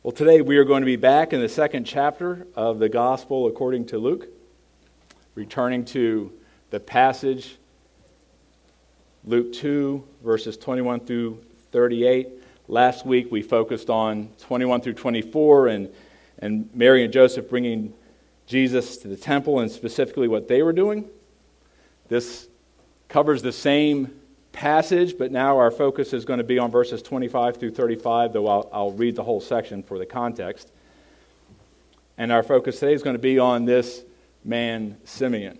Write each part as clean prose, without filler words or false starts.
Well, today we are going to be back in the second chapter of the Gospel according to Luke, returning to the passage, Luke 2, verses 21 through 38. Last week we focused on 21 through 24 and Mary and Joseph bringing Jesus to the temple and specifically what they were doing. This covers the same passage, but now our focus is going to be on verses 25 through 35, though I'll read the whole section for the context. And our focus today is going to be on this man, Simeon.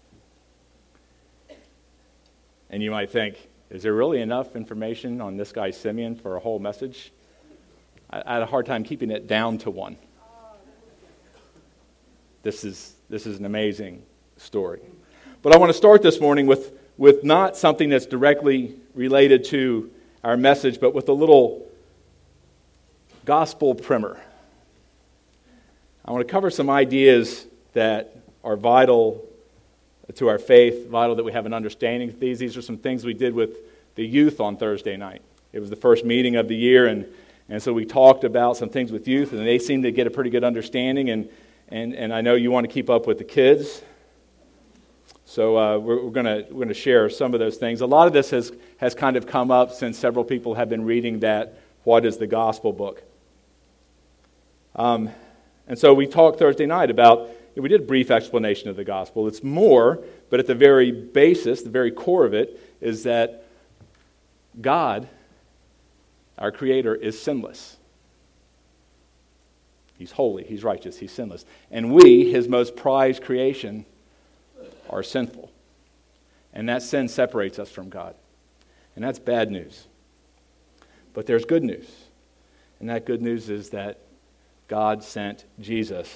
And you might think, is there really enough information on this guy, Simeon, for a whole message? I had a hard time keeping it down to one. This is an amazing story. But I want to start this morning with not something that's directly related to our message, but with a little gospel primer. I want to cover some ideas that are vital to our faith, vital that we have an understanding of these. These are some things we did with the youth on Thursday night. It was the first meeting of the year, and so we talked about some things with youth, and they seemed to get a pretty good understanding, and I know you want to keep up with the kids. So we're going to share some of those things. A lot of this has kind of come up since several people have been reading that What is the Gospel book? And so we talked Thursday night about, we did a brief explanation of the gospel. It's more, but at the very basis, the very core of it, is that God, our Creator, is sinless. He's holy, He's righteous, He's sinless. And we, His most prized creation, are sinful. And that sin separates us from God. And that's bad news. But there's good news. And that good news is that God sent Jesus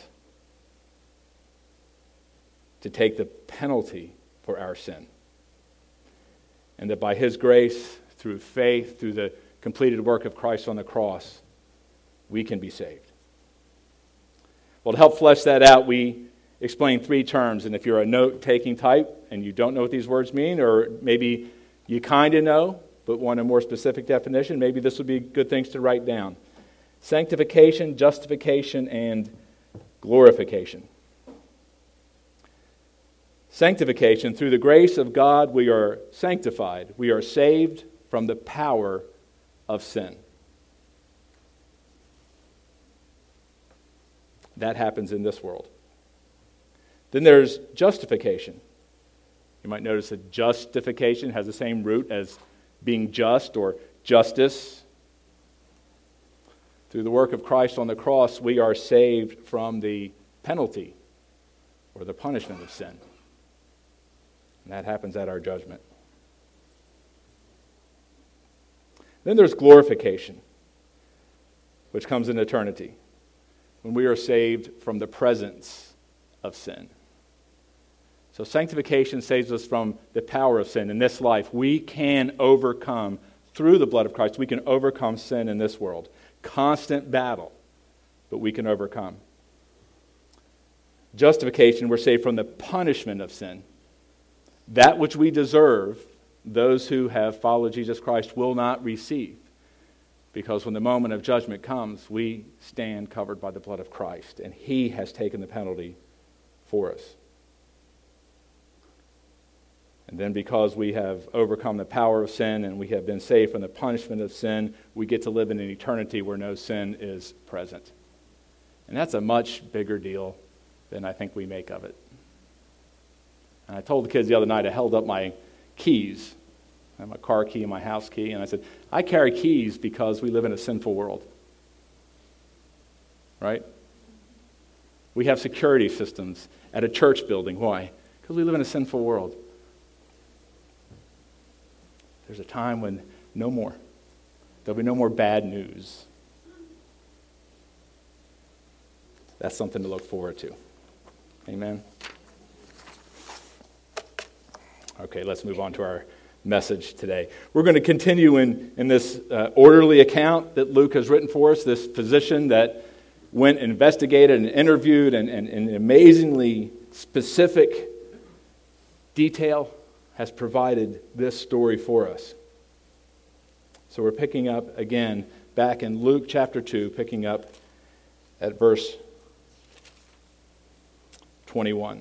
to take the penalty for our sin. And that by His grace, through faith, through the completed work of Christ on the cross, we can be saved. Well, to help flesh that out, we explain three terms, and if you're a note-taking type and you don't know what these words mean, or maybe you kind of know but want a more specific definition, maybe this would be good things to write down. Sanctification, justification, and glorification. Sanctification, through the grace of God, we are sanctified. We are saved from the power of sin. That happens in this world. Then there's justification. You might notice that justification has the same root as being just or justice. Through the work of Christ on the cross, we are saved from the penalty or the punishment of sin. And that happens at our judgment. Then there's glorification, which comes in eternity, when we are saved from the presence of sin. So sanctification saves us from the power of sin in this life. We can overcome, through the blood of Christ, we can overcome sin in this world. Constant battle, but we can overcome. Justification, we're saved from the punishment of sin. That which we deserve, those who have followed Jesus Christ will not receive. Because when the moment of judgment comes, we stand covered by the blood of Christ, and He has taken the penalty for us. And then because we have overcome the power of sin and we have been saved from the punishment of sin, we get to live in an eternity where no sin is present. And that's a much bigger deal than I think we make of it. And I told the kids the other night, I held up my keys. I have my car key and my house key, and I said, I carry keys because we live in a sinful world. Right? We have security systems at a church building. Why? Because we live in a sinful world. There's a time when no more. There'll be no more bad news. That's something to look forward to. Amen? Okay, let's move on to our message today. We're going to continue in this orderly account that Luke has written for us, this physician that went and investigated and interviewed and in amazingly specific detail has provided this story for us. So we're picking up again back in Luke chapter 2, picking up at verse 21.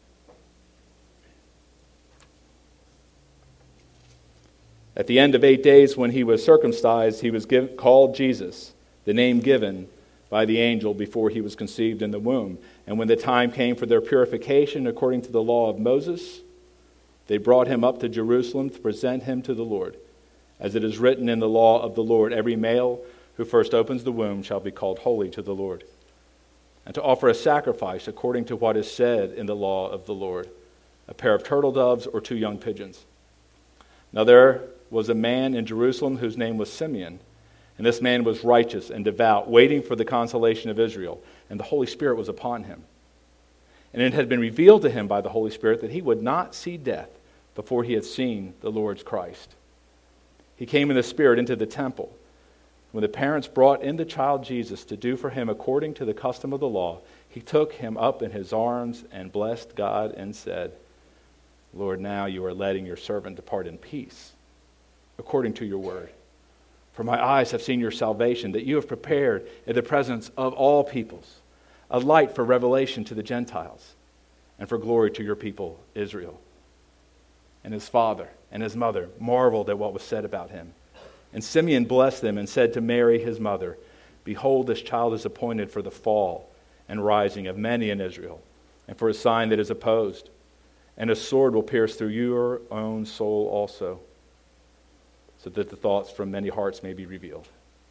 At the end of 8 days, when he was circumcised, he was called Jesus, the name given by the angel before he was conceived in the womb. And when the time came for their purification according to the law of Moses, they brought him up to Jerusalem to present him to the Lord. As it is written in the law of the Lord, every male who first opens the womb shall be called holy to the Lord. And to offer a sacrifice according to what is said in the law of the Lord, a pair of turtle doves or 2 young pigeons. Now there was a man in Jerusalem whose name was Simeon, and this man was righteous and devout, waiting for the consolation of Israel, and the Holy Spirit was upon him. And it had been revealed to him by the Holy Spirit that he would not see death before he had seen the Lord's Christ. He came in the Spirit into the temple. When the parents brought in the child Jesus to do for him according to the custom of the law, he took him up in his arms and blessed God and said, Lord, now you are letting your servant depart in peace, according to your word. For my eyes have seen your salvation, that you have prepared in the presence of all peoples, a light for revelation to the Gentiles, and for glory to your people Israel. And his father and his mother marveled at what was said about him. And Simeon blessed them and said to Mary his mother, Behold, this child is appointed for the fall and rising of many in Israel, and for a sign that is opposed. And a sword will pierce through your own soul also, so that the thoughts from many hearts may be revealed.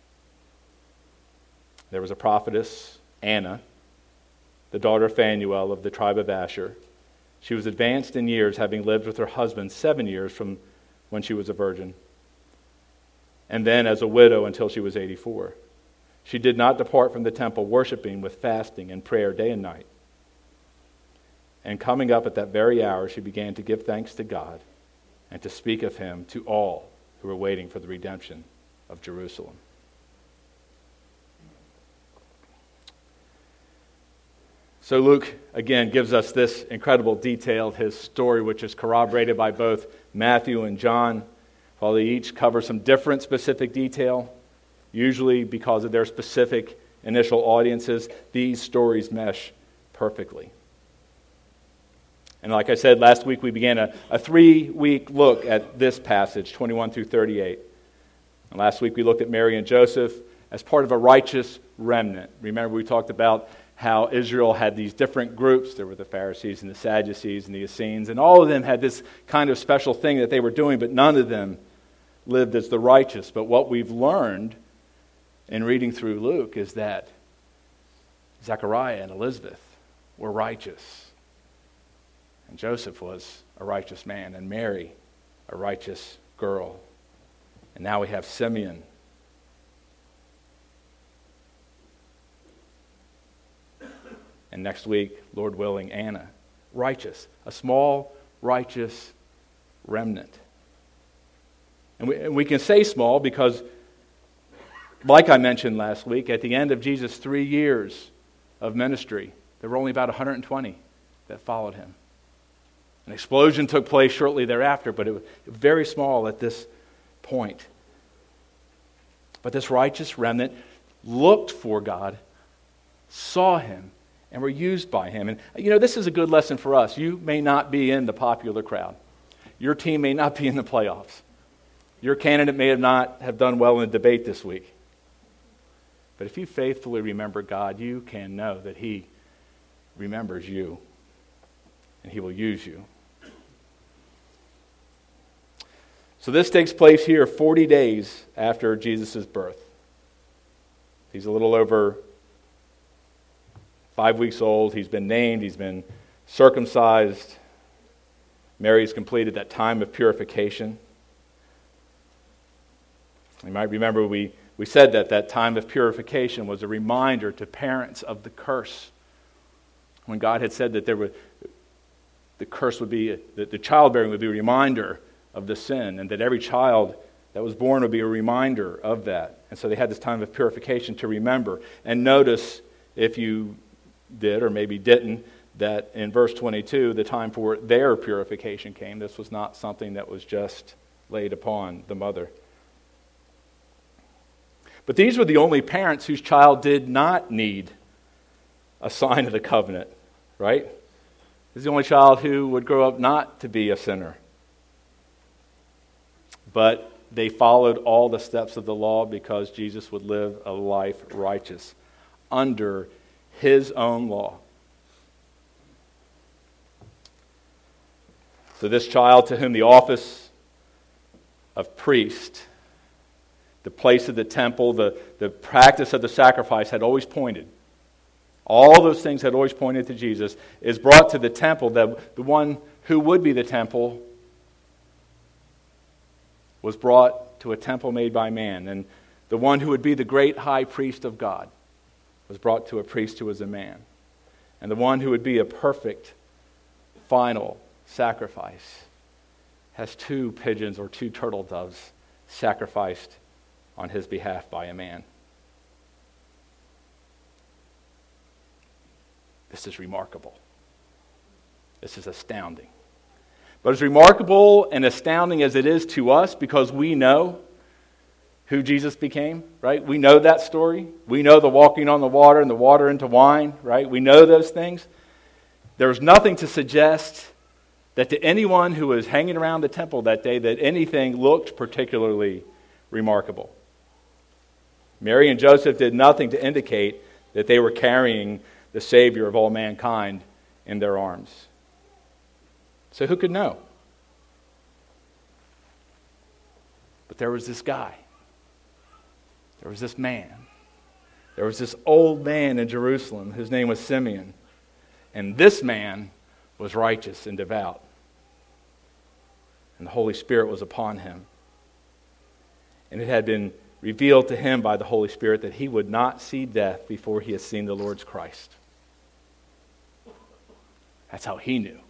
There was a prophetess, Anna, the daughter of Phanuel of the tribe of Asher. She was advanced in years, having lived with her husband 7 years from when she was a virgin, and then as a widow until she was 84. She did not depart from the temple, worshiping with fasting and prayer day and night. And coming up at that very hour, she began to give thanks to God and to speak of him to all who were waiting for the redemption of Jerusalem. So Luke, again, gives us this incredible detail of his story, which is corroborated by both Matthew and John. While they each cover some different specific detail, usually because of their specific initial audiences, these stories mesh perfectly. And like I said, last week we began a 3-week look at this passage, 21 through 38. And last week we looked at Mary and Joseph as part of a righteous remnant. Remember, we talked about how Israel had these different groups. There were the Pharisees and the Sadducees and the Essenes, and all of them had this kind of special thing that they were doing, but none of them lived as the righteous. But what we've learned in reading through Luke is that Zechariah and Elizabeth were righteous. And Joseph was a righteous man, and Mary, a righteous girl. And now we have Simeon. And next week, Lord willing, Anna, righteous, a small, righteous remnant. And we can say small because, like I mentioned last week, at the end of Jesus' 3 years of ministry, there were only about 120 that followed him. An explosion took place shortly thereafter, but it was very small at this point. But this righteous remnant looked for God, saw him, and were used by him. And this is a good lesson for us. You may not be in the popular crowd. Your team may not be in the playoffs. Your candidate may not have done well in a debate this week. But if you faithfully remember God, you can know that he remembers you, and he will use you. So this takes place here 40 days after Jesus' birth. He's a little over 5 weeks old. He's been named. He's been circumcised. Mary's completed that time of purification. You might remember we said that time of purification was a reminder to parents of the curse. When God had said that the curse would be, that the childbearing would be a reminder of the sin, and that every child that was born would be a reminder of that. And so they had this time of purification to remember. And notice, if you did or maybe didn't, that in verse 22, the time for their purification came. This was not something that was just laid upon the mother. But these were the only parents whose child did not need a sign of the covenant, right? He's the only child who would grow up not to be a sinner. But they followed all the steps of the law because Jesus would live a life righteous under his own law. So this child to whom the office of priest, the place of the temple, the practice of the sacrifice had always pointed, all those things had always pointed to Jesus, is brought to the temple. The one who would be the temple was brought to a temple made by man. And the one who would be the great high priest of God was brought to a priest who was a man. And the one who would be a perfect, final sacrifice has 2 pigeons or 2 turtle doves sacrificed on his behalf by a man. This is remarkable. This is astounding. But as remarkable and astounding as it is to us, because we know who Jesus became, right? We know that story. We know the walking on the water and the water into wine, right? We know those things. There's nothing to suggest that to anyone who was hanging around the temple that day that anything looked particularly remarkable. Mary and Joseph did nothing to indicate that they were carrying the Savior of all mankind in their arms. So who could know? But there was this guy. There was this man. There was this old man in Jerusalem. His name was Simeon. And this man was righteous and devout. And the Holy Spirit was upon him. And it had been revealed to him by the Holy Spirit that he would not see death before he had seen the Lord's Christ. That's how he knew.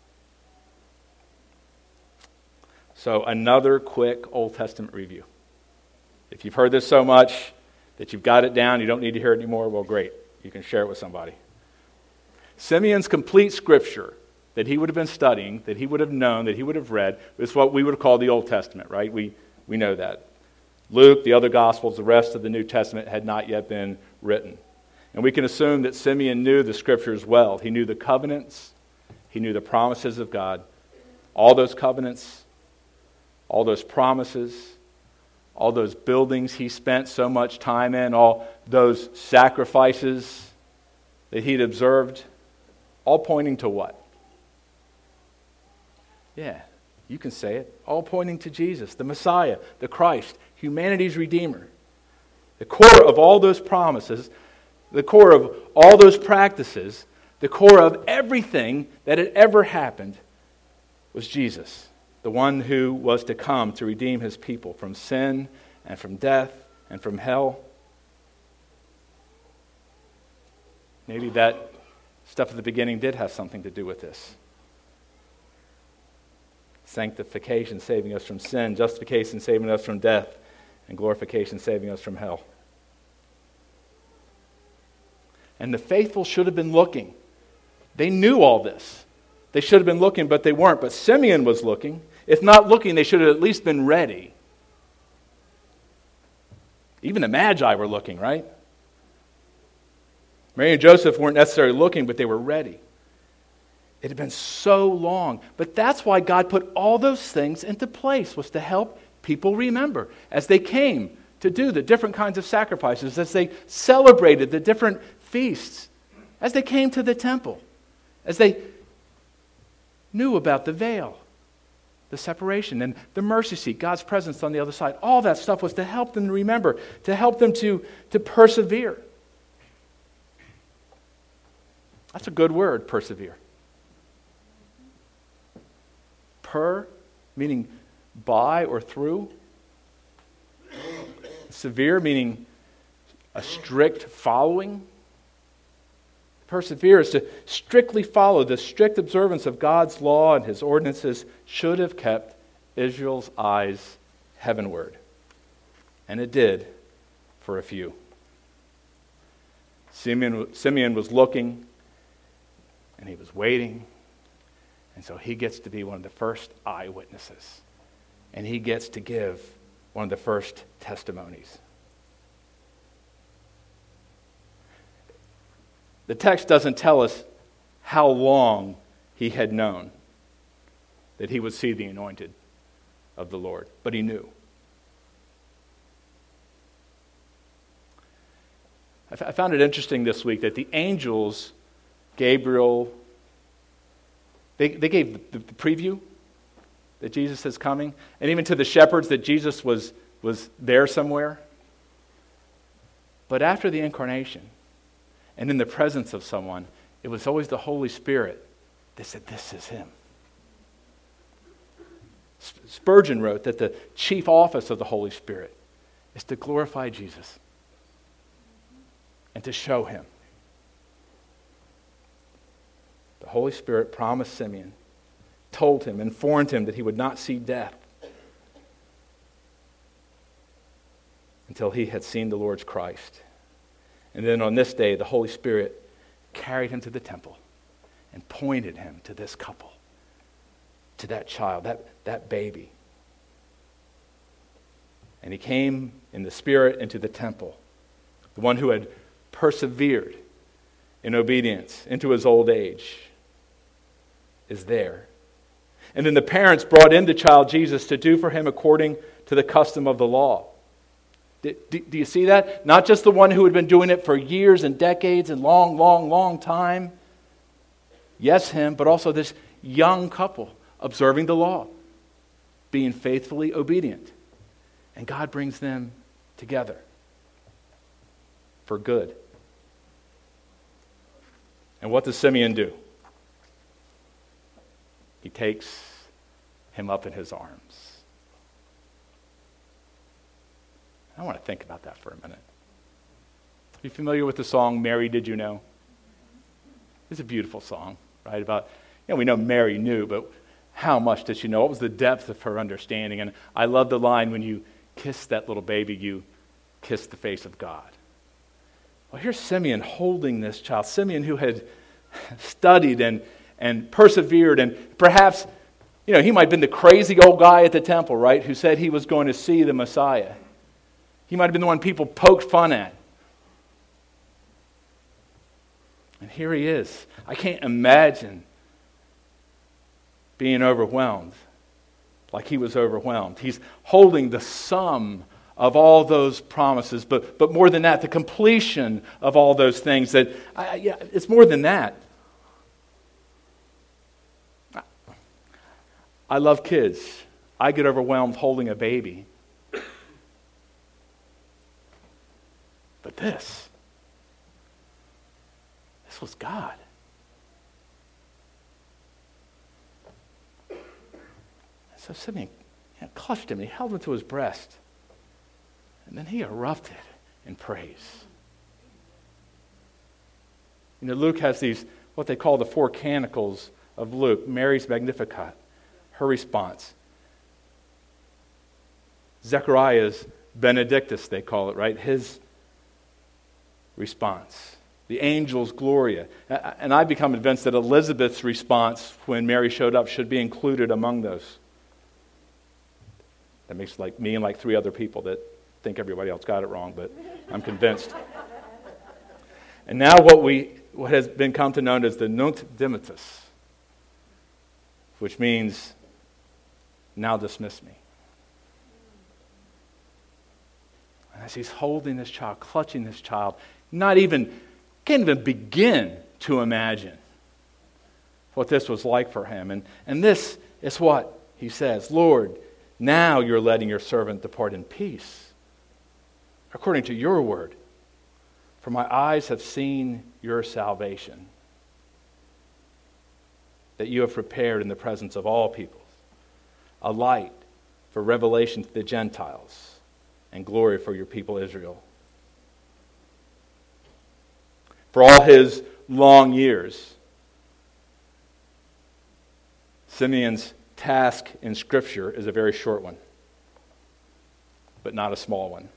So another quick Old Testament review. If you've heard this so much that you've got it down, you don't need to hear it anymore, well, great. You can share it with somebody. Simeon's complete scripture that he would have been studying, that he would have known, that he would have read, is what we would call the Old Testament, right? We know that. Luke, the other Gospels, the rest of the New Testament had not yet been written. And we can assume that Simeon knew the Scriptures well. He knew the covenants. He knew the promises of God. All those covenants, all those promises, all those buildings he spent so much time in, all those sacrifices that he'd observed, all pointing to what? Yeah, you can say it. All pointing to Jesus, the Messiah, the Christ, humanity's Redeemer. The core of all those promises, the core of all those practices, the core of everything that had ever happened was Jesus, the one who was to come to redeem his people from sin and from death and from hell. Maybe that stuff at the beginning did have something to do with this. Sanctification, saving us from sin. Justification, saving us from death. And glorification, saving us from hell. And the faithful should have been looking. They knew all this. They should have been looking, but they weren't. But Simeon was looking. If not looking, they should have at least been ready. Even the Magi were looking, right? Mary and Joseph weren't necessarily looking, but they were ready. It had been so long. But that's why God put all those things into place, was to help people remember. As they came to do the different kinds of sacrifices, as they celebrated the different feasts, as they came to the temple, as they knew about the veil, the separation, and the mercy seat, God's presence on the other side. All that stuff was to help them remember, to help them to persevere. That's a good word, persevere. Per, meaning by or through. Severe, meaning a strict following. Persevere is to strictly follow. The strict observance of God's law and his ordinances should have kept Israel's eyes heavenward. And it did for a few. Simeon was looking, and he was waiting. And so he gets to be one of the first eyewitnesses. And he gets to give one of the first testimonies. The text doesn't tell us how long he had known that he would see the anointed of the Lord, but he knew. I found it interesting this week that the angels, Gabriel, they gave the preview that Jesus is coming, and even to the shepherds that Jesus was there somewhere. But after the incarnation, and in the presence of someone, it was always the Holy Spirit that said, this is him. Spurgeon wrote that the chief office of the Holy Spirit is to glorify Jesus and to show him. The Holy Spirit promised Simeon, told him, informed him that he would not see death until he had seen the Lord's Christ. And then on this day, the Holy Spirit carried him to the temple and pointed him to this couple, to that child, that baby. And he came in the Spirit into the temple, the one who had persevered in obedience into his old age is there. And then the parents brought in the child Jesus to do for him according to the custom of the law. Do you see that? Not just the one who had been doing it for years and decades and long time. Yes, him, but also this young couple observing the law, being faithfully obedient. And God brings them together for good. And what does Simeon do? He takes him up in his arms. I want to think about that for a minute. Are you familiar with the song, Mary, Did You Know? It's a beautiful song, right? About, we know Mary knew, but how much did she know? What was the depth of her understanding? And I love the line, when you kiss that little baby, you kiss the face of God. Well, here's Simeon holding this child. Simeon, who had studied and persevered, and perhaps, he might have been the crazy old guy at the temple, right, who said he was going to see the Messiah. He might have been the one people poked fun at. And here he is. I can't imagine being overwhelmed like he was overwhelmed. He's holding the sum of all those promises, but more than that, the completion of all those things. It's more than that. I love kids. I get overwhelmed holding a baby. But this was God. So Simeon clutched him and he held him to his breast. And then he erupted in praise. Luke has these, what they call the four canticles of Luke. Mary's Magnificat, her response. Zechariah's Benedictus, they call it, right? His response. The angel's Gloria. And I've become convinced that Elizabeth's response when Mary showed up should be included among those. That makes me and three other people that think everybody else got it wrong, but I'm convinced. And now what has been come to known as the Nunc Dimittis, which means, now dismiss me. And as he's holding this child, clutching this child, can't even begin to imagine what this was like for him. And this is what he says, Lord, now you're letting your servant depart in peace, according to your word. For my eyes have seen your salvation, that you have prepared in the presence of all peoples, a light for revelation to the Gentiles, and glory for your people Israel. For all his long years, Simeon's task in Scripture is a very short one, but not a small one.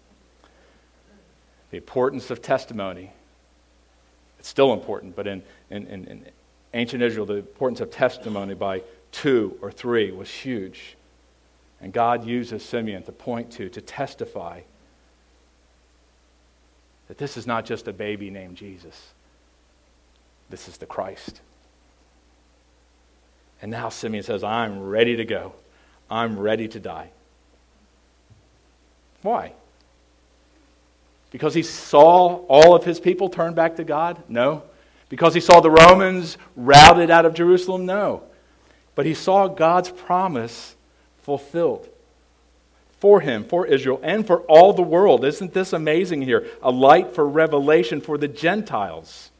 The importance of testimony, it's still important, but in ancient Israel, the importance of testimony by 2 or 3 was huge. And God uses Simeon to point to testify that this is not just a baby named Jesus, This is the Christ. And now Simeon says, I'm ready to go. I'm ready to die. Why? Because he saw all of his people turn back to God? No. Because he saw the Romans routed out of Jerusalem? No. But he saw God's promise fulfilled for him, for Israel, and for all the world. Isn't this amazing here? A light for revelation for the Gentiles.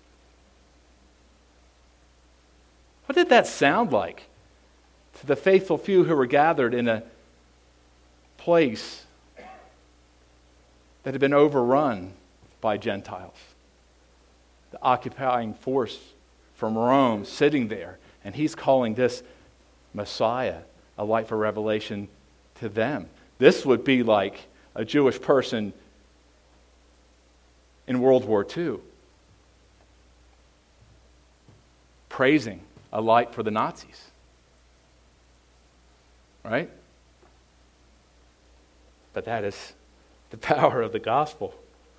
What did that sound like to the faithful few who were gathered in a place that had been overrun by Gentiles? The occupying force from Rome sitting there, and he's calling this Messiah a light for revelation to them. This would be like a Jewish person in World War II praising a light for the Nazis. Right? But that is the power of the gospel.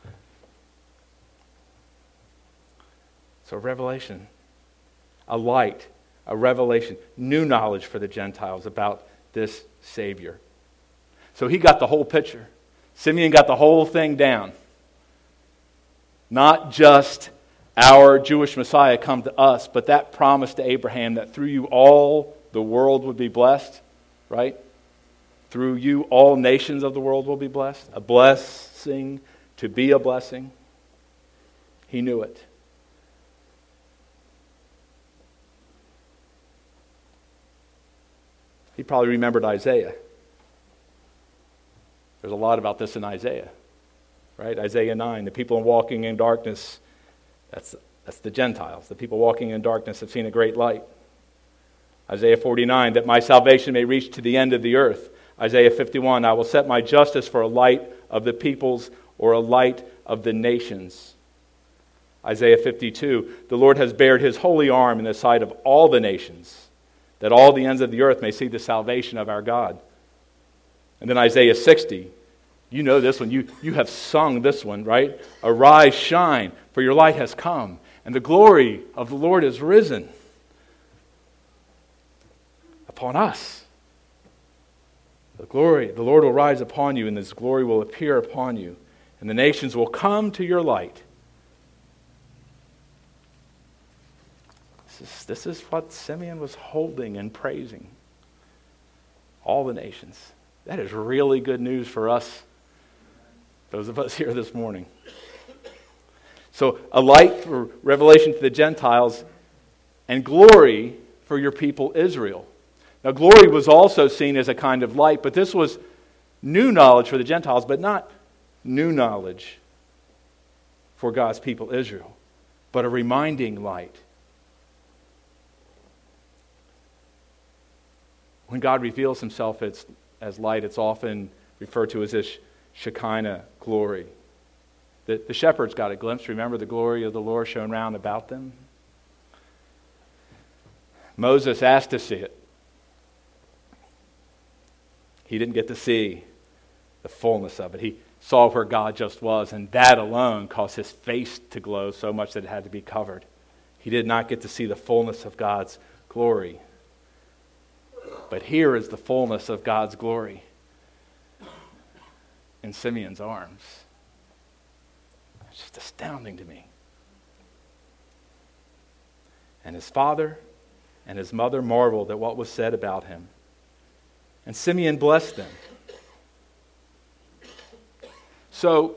So revelation, a light, a revelation, new knowledge for the Gentiles about this Savior. So he got the whole picture. Simeon got the whole thing down. Not just our Jewish Messiah come to us, but that promise to Abraham that through you all the world would be blessed, right? Through you all nations of the world will be blessed. A blessing to be a blessing. He knew it. He probably remembered Isaiah. There's a lot about this in Isaiah, right? Isaiah 9, the people walking in darkness, that's the Gentiles. The people walking in darkness have seen a great light. Isaiah 49, that my salvation may reach to the end of the earth. Isaiah 51, I will set my justice for a light of the peoples or a light of the nations. Isaiah 52, the Lord has bared his holy arm in the sight of all the nations, that all the ends of the earth may see the salvation of our God. And then Isaiah 60, you know this one, you have sung this one, right? Arise, shine, for your light has come, and the glory of the Lord is risen upon us. The Lord will rise upon you, and His glory will appear upon you, and the nations will come to your light. This is what Simeon was holding and praising. All the nations. That is really good news for us, those of us here this morning. So, a light for revelation to the Gentiles and glory for your people Israel. Now, glory was also seen as a kind of light, but this was new knowledge for the Gentiles, but not new knowledge for God's people Israel, but a reminding light. When God reveals Himself as light, it's often referred to as this Shekinah glory. The shepherds got a glimpse. Remember the glory of the Lord shone round about them? Moses asked to see it. He didn't get to see the fullness of it. He saw where God just was, and that alone caused his face to glow so much that it had to be covered. He did not get to see the fullness of God's glory. But here is the fullness of God's glory in Simeon's arms. It's just astounding to me. And his father and his mother marveled at what was said about him. And Simeon blessed them. So,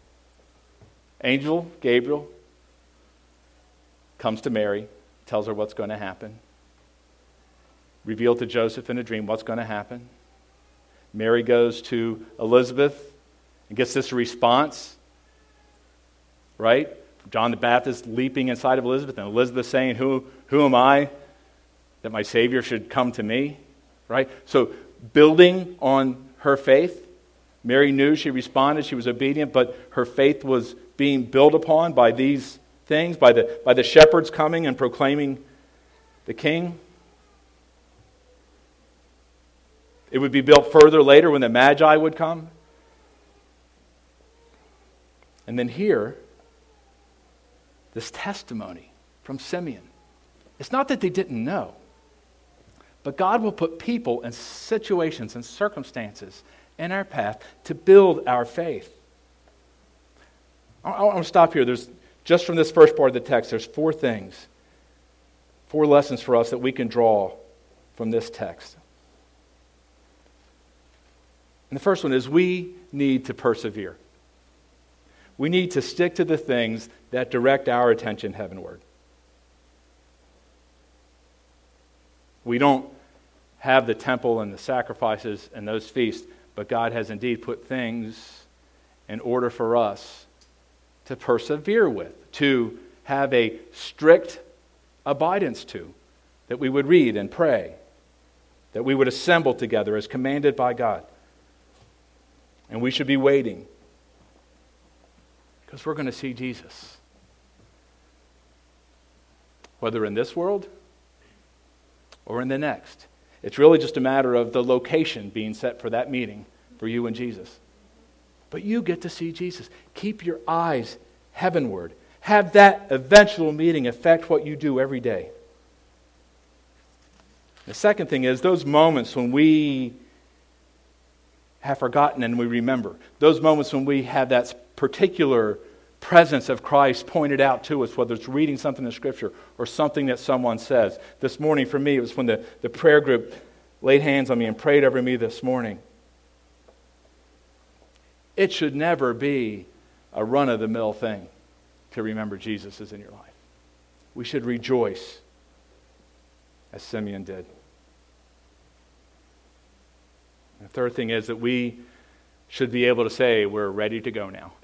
angel Gabriel comes to Mary, tells her what's going to happen. Revealed to Joseph in a dream what's going to happen. Mary goes to Elizabeth and gets this response, right? John the Baptist leaping inside of Elizabeth, and Elizabeth saying, Who am I that my Savior should come to me? Right? So, building on her faith, Mary knew, she responded, she was obedient, but her faith was being built upon by these things, by the shepherds coming and proclaiming the King. It would be built further later when the Magi would come. And then here, this testimony from Simeon. It's not that they didn't know, but God will put people and situations and circumstances in our path to build our faith. I want to stop here. Just from this first part of the text, there's 4 things, 4 lessons for us that we can draw from this text. And the first one is we need to persevere. We need to stick to the things that direct our attention heavenward. We don't have the temple and the sacrifices and those feasts, but God has indeed put things in order for us to persevere with, to have a strict abidance to, that we would read and pray, that we would assemble together as commanded by God. And we should be waiting, because we're going to see Jesus. Whether in this world or in the next. It's really just a matter of the location being set for that meeting for you and Jesus. But you get to see Jesus. Keep your eyes heavenward. Have that eventual meeting affect what you do every day. The second thing is those moments when we have forgotten and we remember. Those moments when we have that particular presence of Christ pointed out to us, whether it's reading something in Scripture or something that someone says. This morning for me, it was when the prayer group laid hands on me and prayed over me this morning. It should never be a run-of-the-mill thing to remember Jesus is in your life. We should rejoice as Simeon did. The third thing is that we should be able to say, we're ready to go now.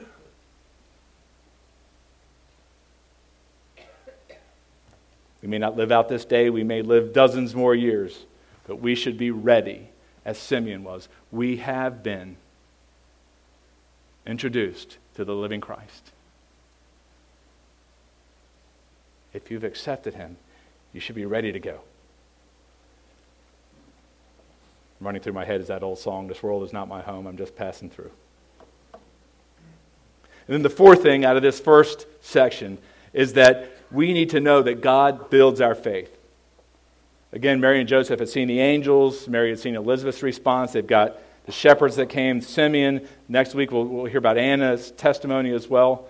We may not live out this day, we may live dozens more years, but we should be ready, as Simeon was. We have been introduced to the living Christ. If you've accepted Him, you should be ready to go. Running through my head is that old song, "This world is not my home, I'm just passing through." And then the fourth thing out of this first section is that we need to know that God builds our faith. Again, Mary and Joseph had seen the angels. Mary had seen Elizabeth's response. They've got the shepherds that came, Simeon. Next week we'll hear about Anna's testimony as well.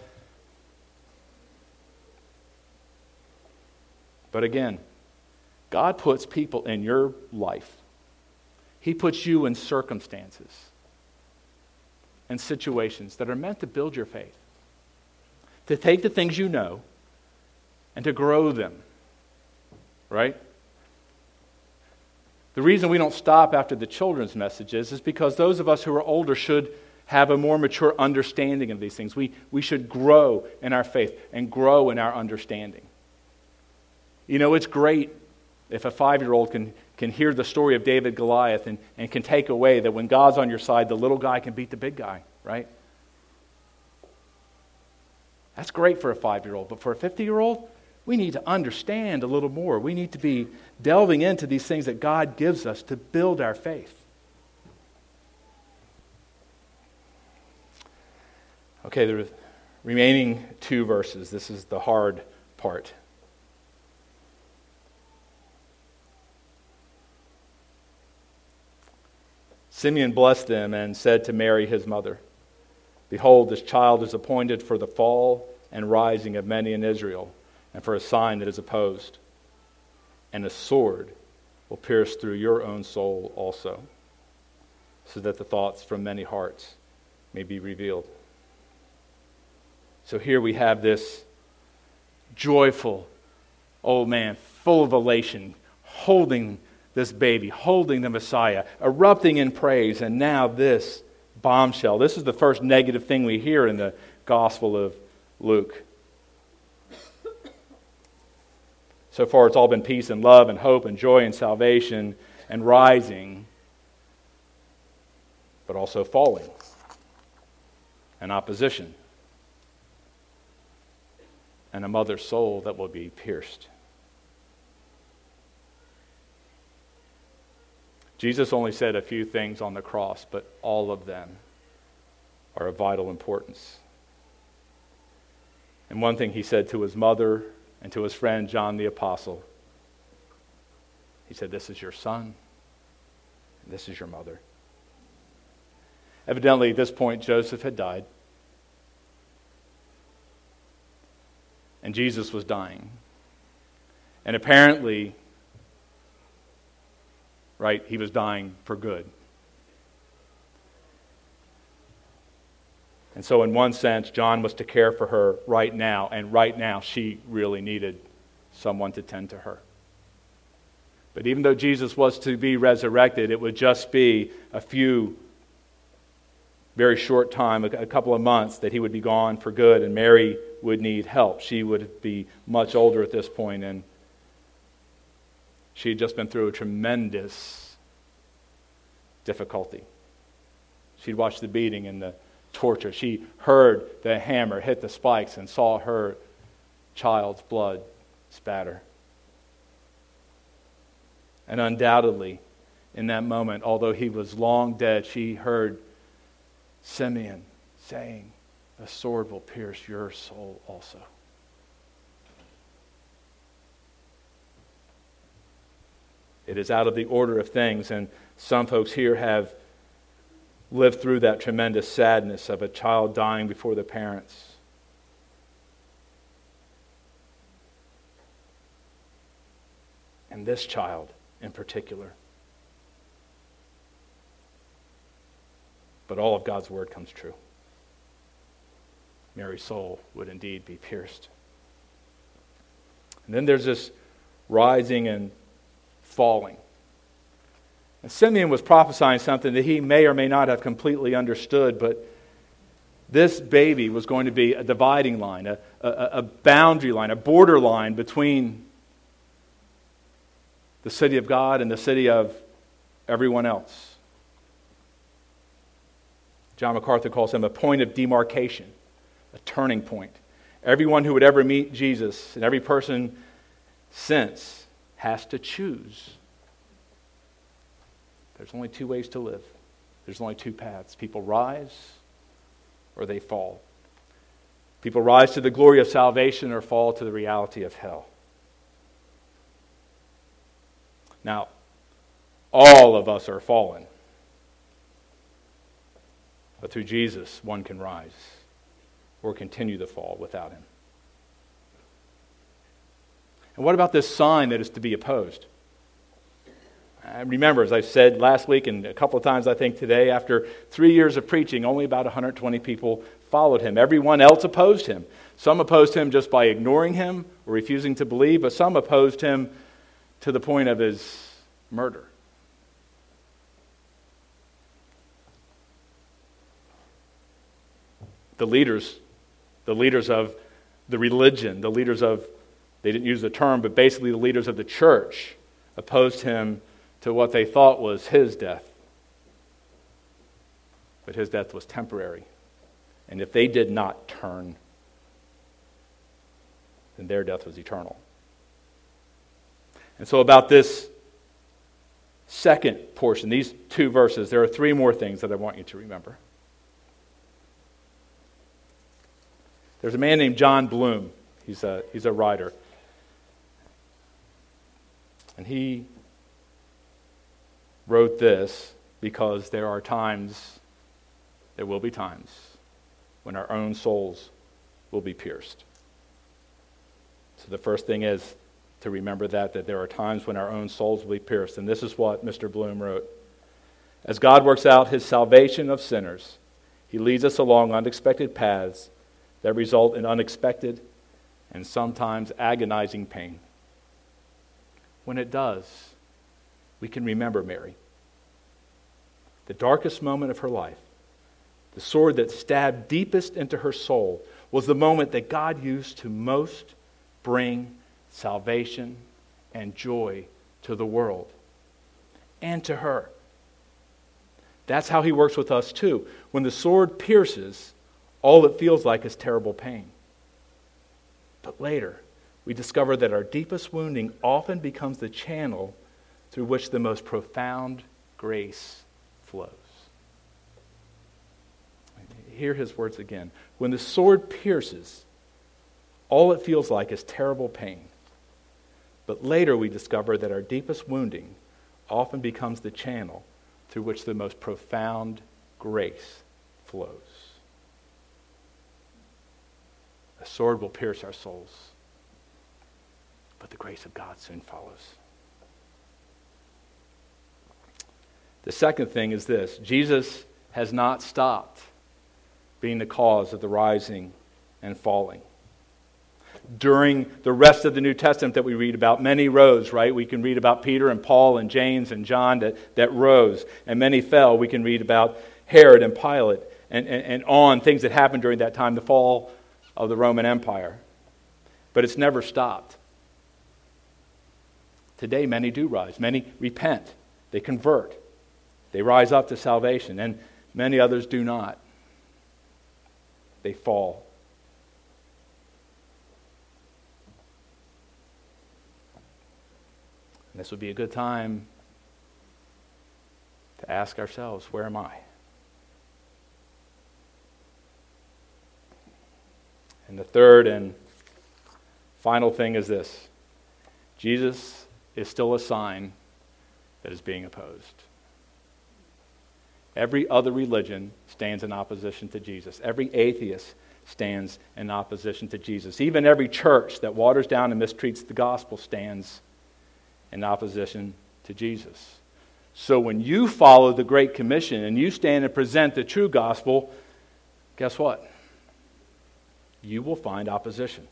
But again, God puts people in your life. He puts you in circumstances and situations that are meant to build your faith, to take the things you know and to grow them, right? The reason we don't stop after the children's messages is because those of us who are older should have a more mature understanding of these things. We should grow in our faith and grow in our understanding. You know, it's great if a 5-year-old can hear the story of David Goliath and can take away that when God's on your side, the little guy can beat the big guy, right? That's great for a 5-year-old, but for a 50-year-old, we need to understand a little more. We need to be delving into these things that God gives us to build our faith. Okay, the remaining 2 verses. This is the hard part. Simeon blessed them and said to Mary his mother, "Behold, this child is appointed for the fall and rising of many in Israel, and for a sign that is opposed. And a sword will pierce through your own soul also, so that the thoughts from many hearts may be revealed." So here we have this joyful old man, full of elation, holding this baby, holding the Messiah, erupting in praise, and now this bombshell. This is the first negative thing we hear in the Gospel of Luke. So far it's all been peace and love and hope and joy and salvation and rising, but also falling and opposition and a mother's soul that will be pierced. Jesus only said a few things on the cross, but all of them are of vital importance. And one thing he said to his mother And to his friend John the Apostle, he said, "This is your son, and this is your mother." Evidently, at this point, Joseph had died. And Jesus was dying. And apparently, right, he was dying for good. And so in one sense, John was to care for her right now, and right now she really needed someone to tend to her. But even though Jesus was to be resurrected, it would just be a few, very short time, a couple of months, that he would be gone for good, and Mary would need help. She would be much older at this point, and she had just been through a tremendous difficulty. She'd watched the beating and the torture. She heard the hammer hit the spikes and saw her child's blood spatter. And undoubtedly, in that moment, although he was long dead, she heard Simeon saying, "A sword will pierce your soul also." It is out of the order of things, and some folks here have lived through that tremendous sadness of a child dying before the parents. And this child in particular. But all of God's word comes true. Mary's soul would indeed be pierced. And then there's this rising and falling. And Simeon was prophesying something that he may or may not have completely understood, but this baby was going to be a dividing line, a boundary line, a border line between the city of God and the city of everyone else. John MacArthur calls him a point of demarcation, a turning point. Everyone who would ever meet Jesus, and every person since, has to choose. There's only two ways to live. There's only two paths. People rise or they fall. People rise to the glory of salvation or fall to the reality of hell. Now, all of us are fallen. But through Jesus, one can rise or continue to fall without him. And what about this sign that is to be opposed? Remember, as I said last week and a couple of times I think today, after 3 years of preaching, only about 120 people followed him. Everyone else opposed him. Some opposed him just by ignoring him or refusing to believe, but some opposed him to the point of his murder. The leaders of the religion, the leaders of, they didn't use the term, but basically the leaders of the church opposed him to what they thought was his death. But his death was temporary. And if they did not turn, then their death was eternal. And so about this second portion, these two verses, there are three more things that I want you to remember. There's a man named John Bloom. He's a writer. And he wrote this because there will be times when our own souls will be pierced. So the first thing is to remember that there are times when our own souls will be pierced. And this is what Mr. Bloom wrote. As God works out his salvation of sinners, he leads us along unexpected paths that result in unexpected and sometimes agonizing pain. When it does, we can remember Mary. The darkest moment of her life, the sword that stabbed deepest into her soul, was the moment that God used to most bring salvation and joy to the world and to her. That's how he works with us too. When the sword pierces, all it feels like is terrible pain. But later, we discover that our deepest wounding often becomes the channel through which the most profound grace flows. Hear his words again. When the sword pierces, all it feels like is terrible pain. But later we discover that our deepest wounding often becomes the channel through which the most profound grace flows. A sword will pierce our souls, but the grace of God soon follows. The second thing is this: Jesus has not stopped being the cause of the rising and falling. During the rest of the New Testament that we read about, many rose, right? We can read about Peter and Paul and James and John that rose, and many fell. We can read about Herod and Pilate and on things that happened during that time, the fall of the Roman Empire. But it's never stopped. Today, many do rise. Many repent. They convert. They rise up to salvation, and many others do not. They fall. And this would be a good time to ask ourselves, where am I? And the third and final thing is this: Jesus is still a sign that is being opposed. Every other religion stands in opposition to Jesus. Every atheist stands in opposition to Jesus. Even every church that waters down and mistreats the gospel stands in opposition to Jesus. So when you follow the Great Commission and you stand and present the true gospel, guess what? You will find opposition.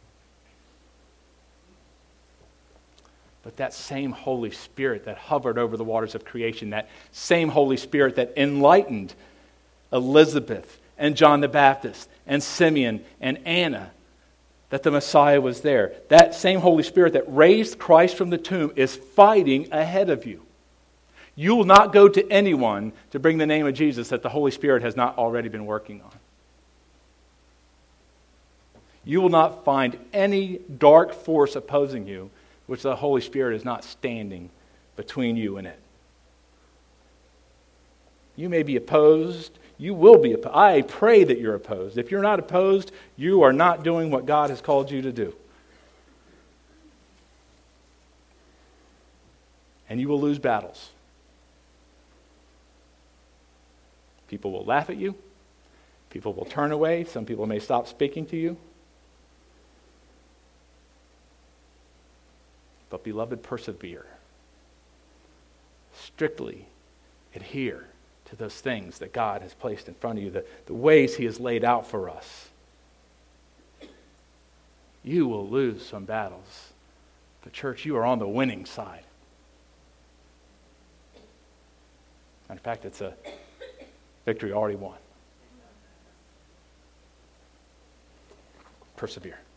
But that same Holy Spirit that hovered over the waters of creation, that same Holy Spirit that enlightened Elizabeth and John the Baptist and Simeon and Anna, that the Messiah was there. That same Holy Spirit that raised Christ from the tomb is fighting ahead of you. You will not go to anyone to bring the name of Jesus that the Holy Spirit has not already been working on. You will not find any dark force opposing you which the Holy Spirit is not standing between you and it. You may be opposed. You will be opposed. I pray that you're opposed. If you're not opposed, you are not doing what God has called you to do. And you will lose battles. People will laugh at you. People will turn away. Some people may stop speaking to you. But beloved, persevere. Strictly adhere to those things that God has placed in front of you, the ways He has laid out for us. You will lose some battles, but church, you are on the winning side. Matter of fact, it's a victory already won. Persevere.